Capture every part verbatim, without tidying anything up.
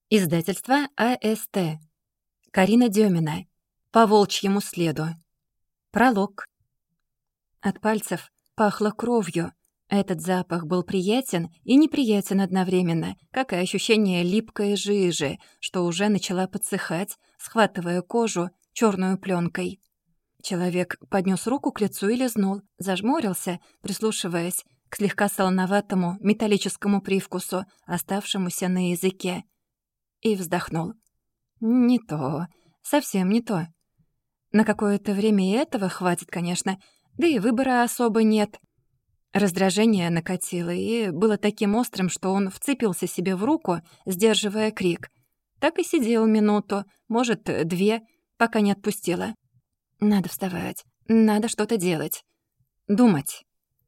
Издательство АСТ. Карина Дёмина. По волчьему следу. Пролог. От пальцев пахло кровью. Этот запах был приятен и неприятен одновременно, как и ощущение липкой жижи, что уже начала подсыхать, схватывая кожу чёрную плёнкой. Человек поднёс руку к лицу и лизнул, зажмурился, прислушиваясь к слегка солоноватому металлическому привкусу, оставшемуся на языке, и вздохнул. Не то, совсем не то. На какое-то время и этого хватит, конечно, да и выбора особо нет. Раздражение накатило и было таким острым, что он вцепился себе в руку, сдерживая крик. Так и сидел минуту, может, две, пока не отпустила. Надо вставать, надо что-то делать, думать.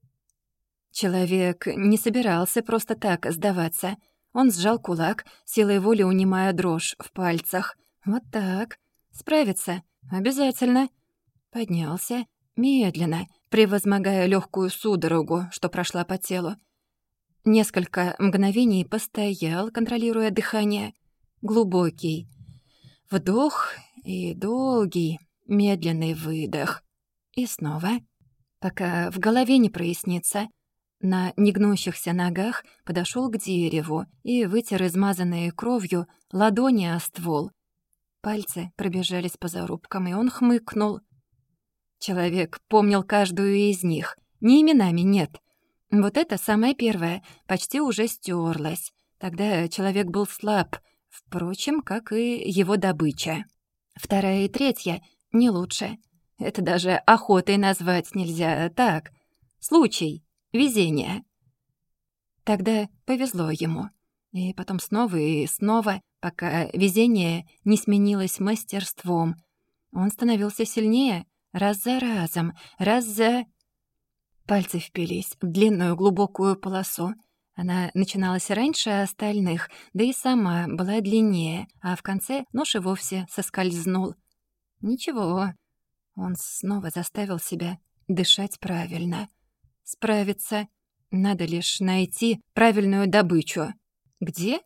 Человек не собирался просто так сдаваться. Он сжал кулак, силой воли унимая дрожь в пальцах. Вот так. Справится. Обязательно. Поднялся. Медленно, превозмогая легкую судорогу, что прошла по телу. Несколько мгновений постоял, контролируя дыхание. Глубокий вдох и долгий, медленный выдох. И снова, пока в голове не прояснится. На негнущихся ногах подошёл к дереву и вытер измазанные кровью ладони о ствол. Пальцы пробежались по зарубкам, и он хмыкнул. Человек помнил каждую из них. Ни именами, нет. Вот это самое первое, почти уже стёрлось. Тогда человек был слаб, впрочем, как и его добыча. Вторая и третья — не лучше. Это даже охотой назвать нельзя. Так, случай. Везение. Тогда повезло ему. И потом снова и снова, пока везение не сменилось мастерством. Он становился сильнее раз за разом, раз за... Пальцы впились в длинную глубокую полосу. Она начиналась раньше остальных, да и сама была длиннее, а в конце нож и вовсе соскользнул. Ничего, он снова заставил себя дышать правильно. Справиться. Надо лишь найти правильную добычу. Где?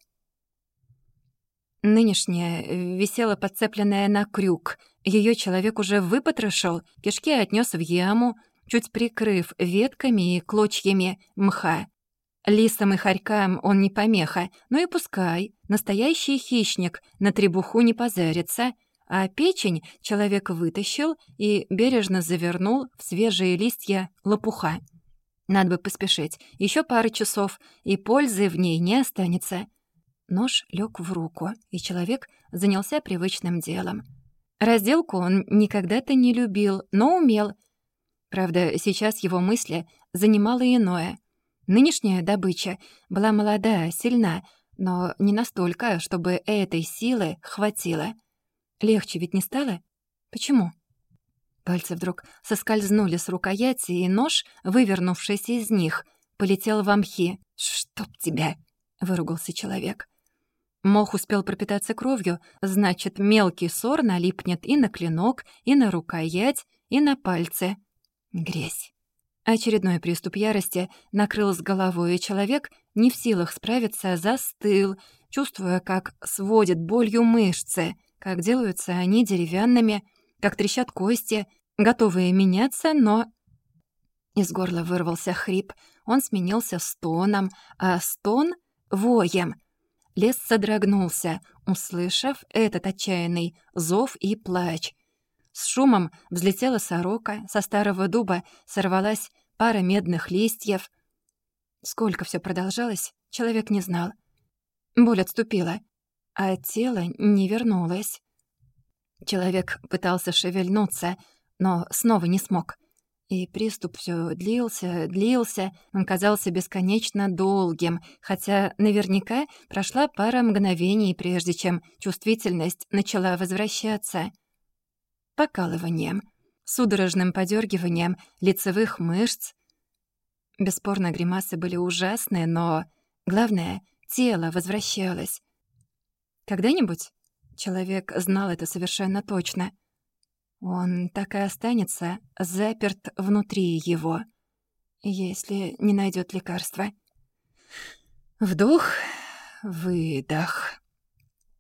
Нынешняя висела подцепленная на крюк. Её человек уже выпотрошил, кишки отнёс в яму, чуть прикрыв ветками и клочьями мха. Лисам и хорькам он не помеха, но и пускай. Настоящий хищник на требуху не позарится. А печень человек вытащил и бережно завернул в свежие листья лопуха. Надо бы поспешить. Ещё пара часов, и пользы в ней не останется. Нож лёг в руку, и человек занялся привычным делом. Разделку он никогда-то не любил, но умел. Правда, сейчас его мысли занимало иное. Нынешняя добыча была молода, сильна, но не настолько, чтобы этой силы хватило. Легче ведь не стало? Почему? Пальцы вдруг соскользнули с рукояти, и нож, вывернувшись из них, полетел в мхи. «Чтоб тебя!» — выругался человек. Мох успел пропитаться кровью, значит, мелкий ссор налипнет и на клинок, и на рукоять, и на пальцы. Грязь. Очередной приступ ярости накрыл с головой, и человек, не в силах справиться, застыл, чувствуя, как сводит болью мышцы, как делаются они деревянными, как трещат кости, готовые меняться, но... Из горла вырвался хрип, он сменился стоном, а стон — воем. Лес содрогнулся, услышав этот отчаянный зов и плач. С шумом взлетела сорока, со старого дуба сорвалась пара медных листьев. Сколько всё продолжалось, человек не знал. Боль отступила, а тело не вернулось. Человек пытался шевельнуться, но снова не смог. И приступ всё длился, длился, он казался бесконечно долгим, хотя наверняка прошла пара мгновений, прежде чем чувствительность начала возвращаться. Покалыванием, судорожным подёргиванием лицевых мышц. Бесспорно, гримасы были ужасные, но, главное, тело возвращалось. Когда-нибудь, человек знал это совершенно точно, он так и останется заперт внутри его, если не найдёт лекарства. Вдох, выдох.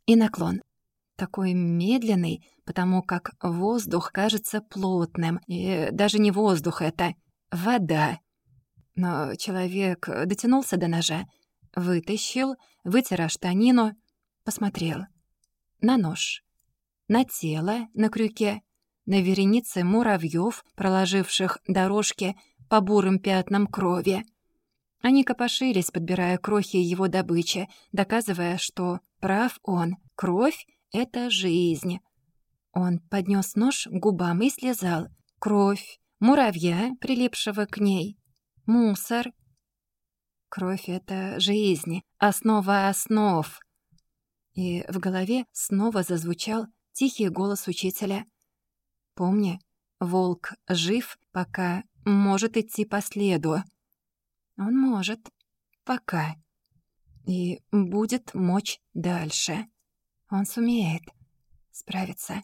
и наклон. Такой медленный, потому как воздух кажется плотным. И даже не воздух это, вода. Но человек дотянулся до ножа, вытащил, вытер штанину, посмотрел. На нож, на тело на крюке, на вереницы муравьёв, проложивших дорожки по бурым пятнам крови. Они копошились, подбирая крохи его добычи, доказывая, что прав он. Кровь — это жизнь. Он поднес нож к губам и слезал. Кровь, муравья, прилипшего к ней, мусор. Кровь — это жизнь, основа основ. И в голове снова зазвучал тихий голос учителя. «Помни, волк жив, пока может идти по следу. Он может. Пока. И будет мочь дальше. Он сумеет справиться.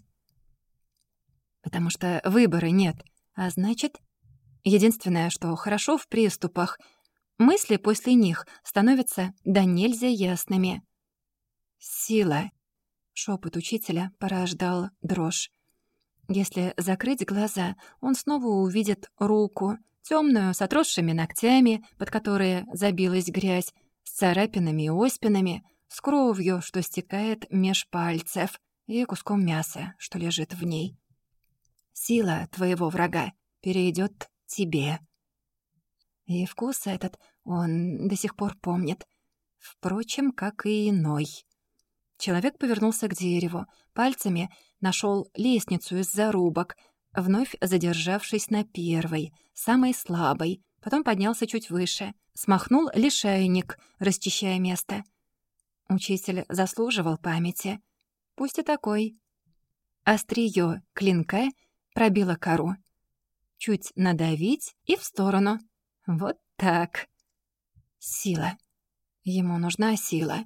Потому что выбора нет. А значит, единственное, что хорошо в приступах, мысли после них становятся до нельзя ясными. Сила. Шепот учителя порождал дрожь. Если закрыть глаза, он снова увидит руку, темную, с отросшими ногтями, под которые забилась грязь, с царапинами и оспинами, с кровью, что стекает меж пальцев, и куском мяса, что лежит в ней. Сила твоего врага перейдет тебе. И вкус этот он до сих пор помнит. Впрочем, как и иной. Человек повернулся к дереву, пальцами нашел лестницу из зарубок, вновь задержавшись на первой, самой слабой, потом поднялся чуть выше, смахнул лишайник, расчищая место. Учитель заслуживал памяти. Пусть и такой. Остриё клинка пробило кору. Чуть надавить и в сторону. Вот так. Сила. Ему нужна сила.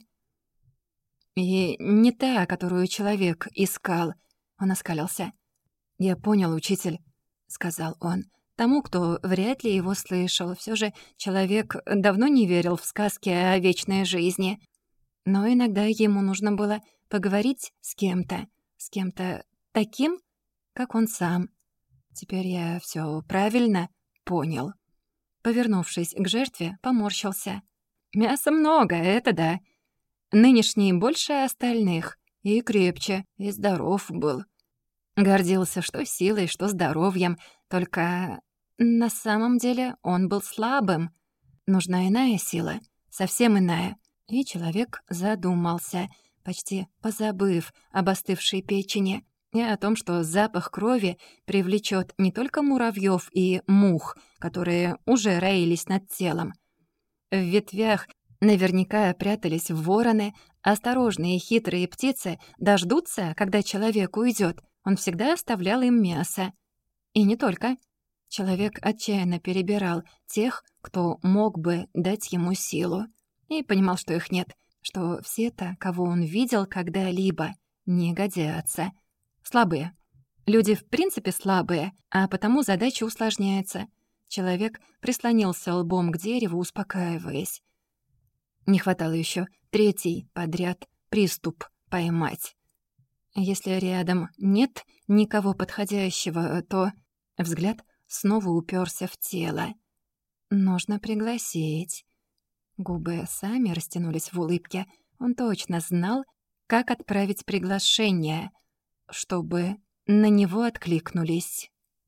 И не та, которую человек искал. Он оскалился. «Я понял, учитель», — сказал он. Тому, кто вряд ли его слышал, все же человек давно не верил в сказки о вечной жизни. Но иногда ему нужно было поговорить с кем-то, с кем-то таким, как он сам. Теперь я все правильно понял. Повернувшись к жертве, поморщился. Мяса много, это да. Нынешний больше остальных, и крепче, и здоров был. Гордился что силой, что здоровьем, только на самом деле он был слабым. Нужна иная сила, совсем иная. И человек задумался, почти позабыв об остывшей печени и о том, что запах крови привлечет не только муравьёв и мух, которые уже роились над телом. В ветвях наверняка прятались вороны, осторожные хитрые птицы дождутся, когда человек уйдет. Он всегда оставлял им мясо. И не только. Человек отчаянно перебирал тех, кто мог бы дать ему силу. И понимал, что их нет, что все-то, кого он видел когда-либо, не годятся. Слабые. Люди в принципе слабые, а потому задача усложняется. Человек прислонился лбом к дереву, успокаиваясь. Не хватало еще третий подряд приступ поймать. Если рядом нет никого подходящего, то взгляд снова уперся в тело. Нужно пригласить. Губы сами растянулись в улыбке. Он точно знал, как отправить приглашение, чтобы на него откликнулись.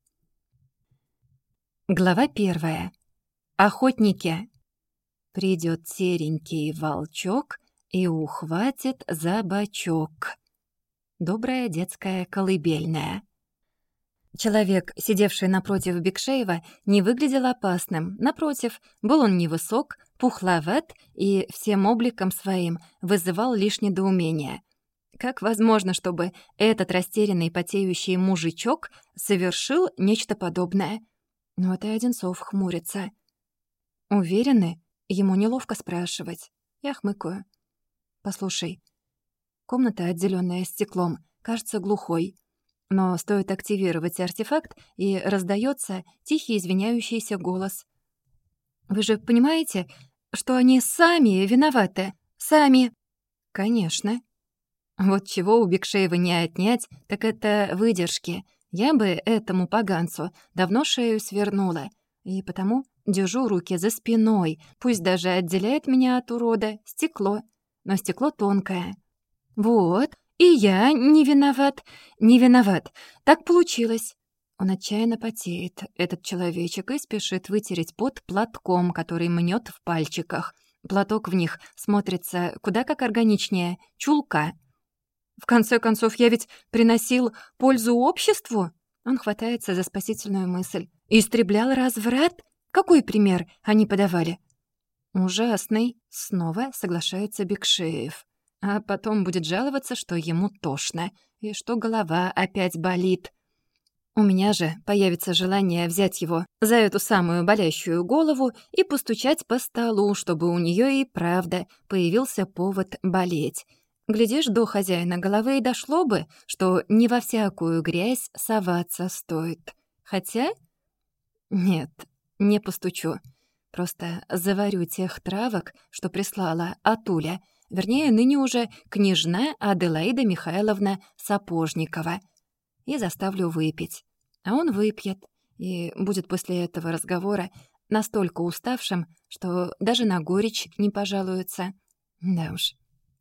Глава первая. Охотники. Придет серенький волчок и ухватит за бочок. Добрая детская колыбельная. Человек, сидевший напротив Бекшеева, не выглядел опасным. Напротив, был он невысок, пухловат и всем обликом своим вызывал лишь недоумение. Как возможно, чтобы этот растерянный потеющий мужичок совершил нечто подобное? Вот и Одинцов хмурится. Уверены? Ему неловко спрашивать. Я хмыкаю. «Послушай, комната, отделённая стеклом, кажется глухой. Но стоит активировать артефакт, и раздаётся тихий извиняющийся голос. Вы же понимаете, что они сами виноваты? Сами!» «Конечно». Вот чего у Бекшеева не отнять, так это выдержки. Я бы этому поганцу давно шею свернула. И потому держу руки за спиной. Пусть даже отделяет меня от урода стекло. Но стекло тонкое. Вот, и я не виноват. Не виноват. Так получилось. Он отчаянно потеет, этот человечек, и спешит вытереть пот платком, который мнет в пальчиках. Платок в них смотрится куда как органичнее чулка. В конце концов, я ведь приносил пользу обществу. Он хватается за спасительную мысль. Истреблял разврат? Какой пример они подавали? Ужасный. Снова соглашается Бекшеев. А потом будет жаловаться, что ему тошно, и что голова опять болит. У меня же появится желание взять его за эту самую болящую голову и постучать по столу, чтобы у нее и правда появился повод болеть. Глядишь, до хозяина головы и дошло бы, что не во всякую грязь соваться стоит. Хотя... Нет, не постучу. Просто заварю тех травок, что прислала Атуля, вернее, ныне уже княжна Аделаида Михайловна Сапожникова, и заставлю выпить. А он выпьет, и будет после этого разговора настолько уставшим, что даже на горечь не пожалуется. Да уж.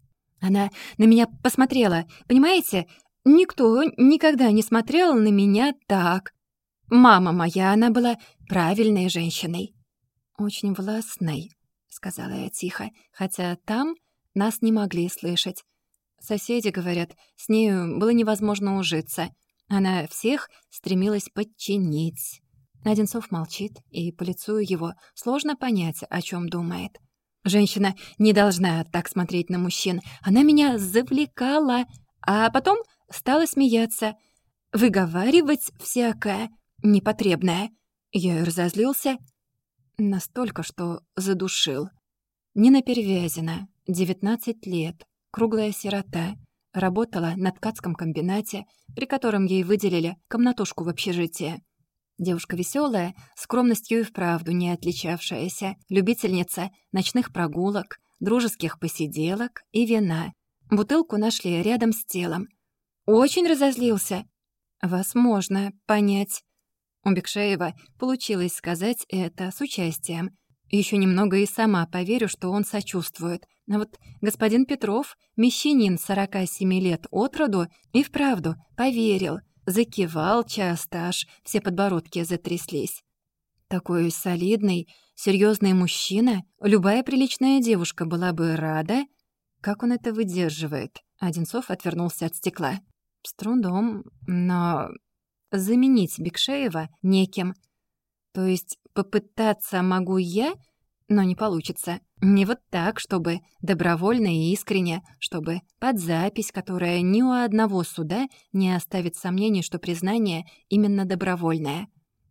Она на меня посмотрела, понимаете? Никто никогда не смотрел на меня так. Мама моя, она была правильной женщиной. «Очень властной», — сказала я тихо, хотя там нас не могли слышать. Соседи говорят, с нею было невозможно ужиться. Она всех стремилась подчинить. Одинцов молчит, и по лицу его сложно понять, о чем думает. Женщина не должна так смотреть на мужчин. Она меня завлекала, а потом стала смеяться, выговаривать всякое непотребное. Я и разозлился настолько, что задушил. Нина Перевязина, девятнадцать лет, круглая сирота, работала на ткацком комбинате, при котором ей выделили комнатушку в общежитии. Девушка веселая, скромностью и вправду не отличавшаяся, любительница ночных прогулок, дружеских посиделок и вина. Бутылку нашли рядом с телом. Очень разозлился. Вас можно понять. У Бекшеева получилось сказать это с участием. Еще немного и сама поверю, что он сочувствует. А вот господин Петров, мещанин сорока семи лет от роду, и вправду поверил. Закивал часто, аж все подбородки затряслись. Такой солидный, серьезный мужчина, любая приличная девушка была бы рада. Как он это выдерживает? Одинцов отвернулся от стекла. С трудом, но заменить Бекшеева неким. То есть попытаться могу я, но не получится. Не вот так, чтобы добровольно и искренне, чтобы под запись, которая ни у одного суда не оставит сомнений, что признание именно добровольное.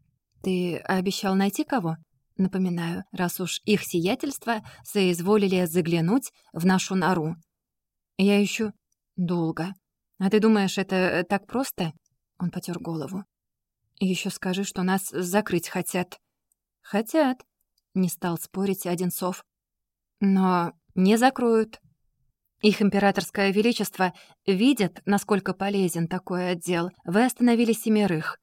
Ты обещал найти кого? Напоминаю, раз уж их сиятельство соизволили заглянуть в нашу нору. Я ищу долго. А ты думаешь, это так просто? Он потер голову. Еще скажи, что нас закрыть хотят. Хотят. Не стал спорить Одинцов. Но не закроют. Их императорское величество видят, насколько полезен такой отдел. Вы остановили семерых.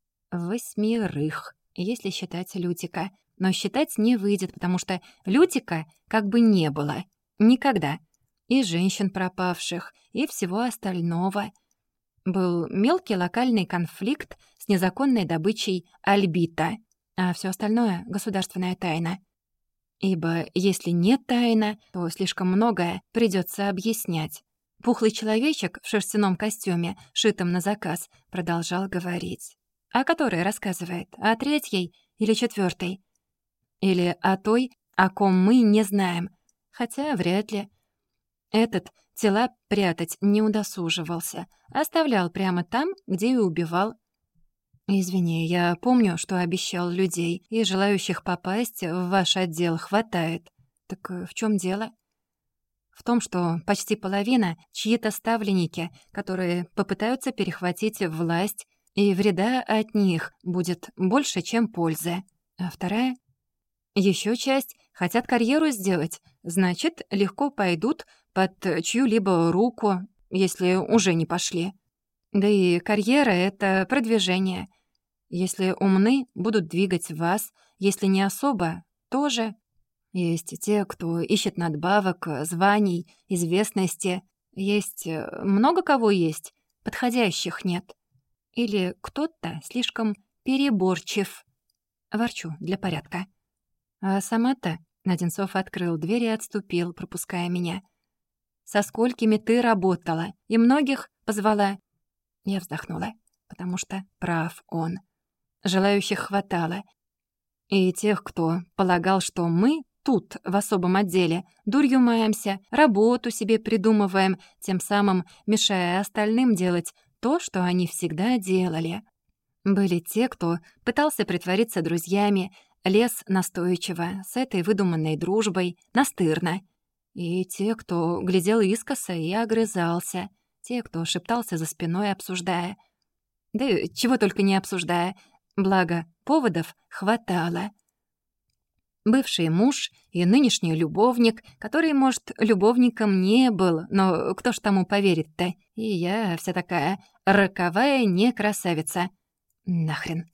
Восьмерых, если считать Лютика. Но считать не выйдет, потому что Лютика как бы не было. Никогда. И женщин пропавших, и всего остального. Был мелкий локальный конфликт с незаконной добычей альбита, а все остальное — государственная тайна. Ибо если нет тайна, то слишком многое придется объяснять. Пухлый человечек в шерстяном костюме, шитом на заказ, продолжал говорить. О которой рассказывает? О третьей или четвертой? Или о той, о ком мы не знаем? Хотя вряд ли. Этот тела прятать не удосуживался, оставлял прямо там, где и убивал. «Извини, я помню, что обещал людей, и желающих попасть в ваш отдел хватает. Так в чем дело?» «В том, что почти половина — чьи-то ставленники, которые попытаются перехватить власть, и вреда от них будет больше, чем пользы. А вторая? Еще часть хотят карьеру сделать, значит, легко пойдут под чью-либо руку, если уже не пошли. Да и карьера — это продвижение. Если умны, будут двигать вас, если не особо, тоже. Есть те, кто ищет надбавок, званий, известности. Есть э, много кого есть, подходящих нет. Или кто-то слишком переборчив. Ворчу для порядка. А сама-то Одинцов открыл дверь и отступил, пропуская меня. «Со сколькими ты работала? И многих позвала?» Я вздохнула, потому что прав он. Желающих хватало. И тех, кто полагал, что мы тут, в особом отделе, дурью маемся, работу себе придумываем, тем самым мешая остальным делать то, что они всегда делали. Были те, кто пытался притвориться друзьями, лез настойчиво, с этой выдуманной дружбой, настырно. И те, кто глядел искоса и огрызался, те, кто шептался за спиной, обсуждая. Да чего только не обсуждая, благо поводов хватало. Бывший муж и нынешний любовник, который, может, любовником не был, но кто ж тому поверит-то? И я вся такая роковая некрасавица. Нахрен.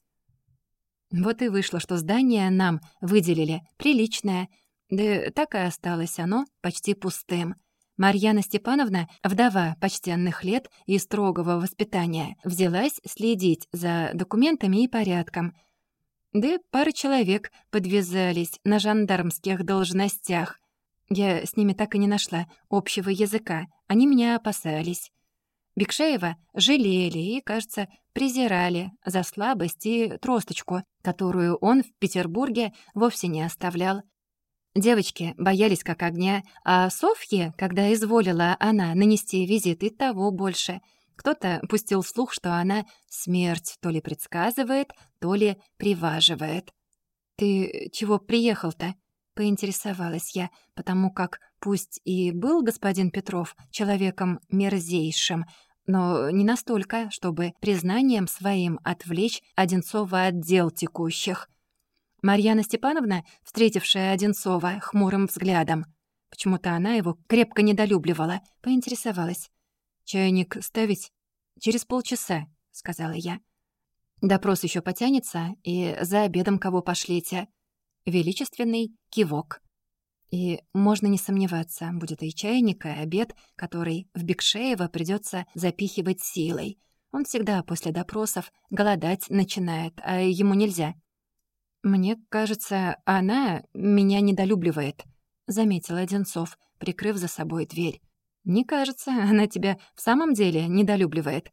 Вот и вышло, что здание нам выделили приличное, да так и осталось оно почти пустым. Марьяна Степановна, вдова почтенных лет и строгого воспитания, взялась следить за документами и порядком. Да пара человек подвязались на жандармских должностях. Я с ними так и не нашла общего языка, они меня опасались. Бекшеева жалели и, кажется, презирали за слабость и тросточку, которую он в Петербурге вовсе не оставлял. Девочки боялись как огня, а Софье, когда изволила она нанести визит, и того больше. Кто-то пустил слух, что она смерть то ли предсказывает, то ли приваживает. «Ты чего приехал-то?» — поинтересовалась я, потому как пусть и был господин Петров человеком мерзейшим, но не настолько, чтобы признанием своим отвлечь Одинцова от дел текущих. Марьяна Степановна, встретившая Одинцова хмурым взглядом, почему-то она его крепко недолюбливала, поинтересовалась. «Чайник ставить?» «Через полчаса», — сказала я. «Допрос еще потянется, и за обедом кого пошлите?» Величественный кивок. И можно не сомневаться, будет и чайник, и обед, который в Бекшеева придется запихивать силой. Он всегда после допросов голодать начинает, а ему нельзя. «Мне кажется, она меня недолюбливает», — заметил Одинцов, прикрыв за собой дверь. «Не кажется, она тебя в самом деле недолюбливает».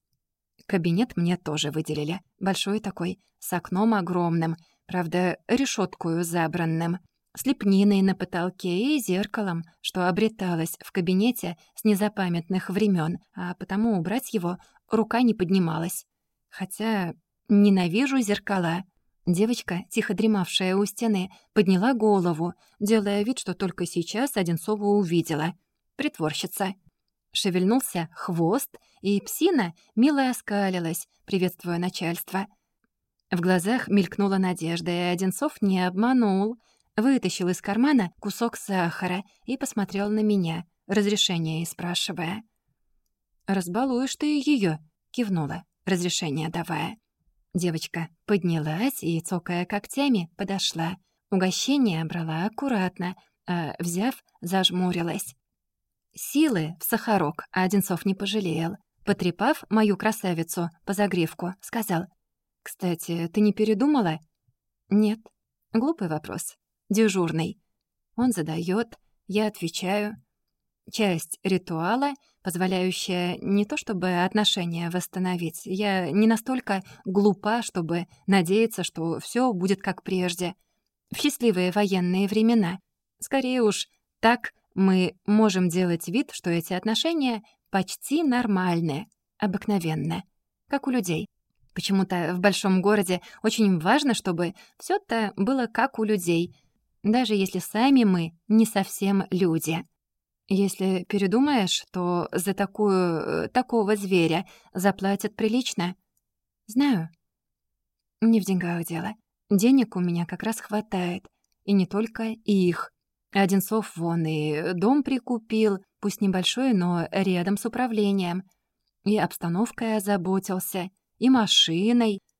Кабинет мне тоже выделили. Большой такой, с окном огромным, правда, решёткою забранным, с лепниной на потолке и зеркалом, что обреталось в кабинете с незапамятных времен, а потому убрать его рука не поднималась. Хотя ненавижу зеркала. Девочка, тихо дремавшая у стены, подняла голову, делая вид, что только сейчас Одинцову увидела. Притворщица. Шевельнулся хвост, и псина мило оскалилась, приветствуя начальство. В глазах мелькнула надежда, и Одинцов не обманул. Вытащил из кармана кусок сахара и посмотрел на меня, разрешение спрашивая. «Разбалуешь ты её», — кивнула, разрешение давая. Девочка поднялась и, цокая когтями, подошла. Угощение брала аккуратно, а, взяв, зажмурилась. Силы в сахарок Одинцов не пожалел. Потрепав мою красавицу по загривку, сказал: «Кстати, ты не передумала?» «Нет». Глупый вопрос. Дежурный. Он задаёт, я отвечаю. Часть ритуала, позволяющая не то чтобы отношения восстановить. Я не настолько глупа, чтобы надеяться, что всё будет как прежде. В счастливые военные времена. Скорее уж, так мы можем делать вид, что эти отношения почти нормальные, обыкновенные, как у людей. Почему-то в большом городе очень важно, чтобы всё это было как у людей, даже если сами мы не совсем люди. Если передумаешь, то за такую... такого зверя заплатят прилично. Знаю. Не в деньгах дело. Денег у меня как раз хватает. И не только их. Одинцов вон и дом прикупил, пусть небольшой, но рядом с управлением. И обстановкой озаботился, и машиной.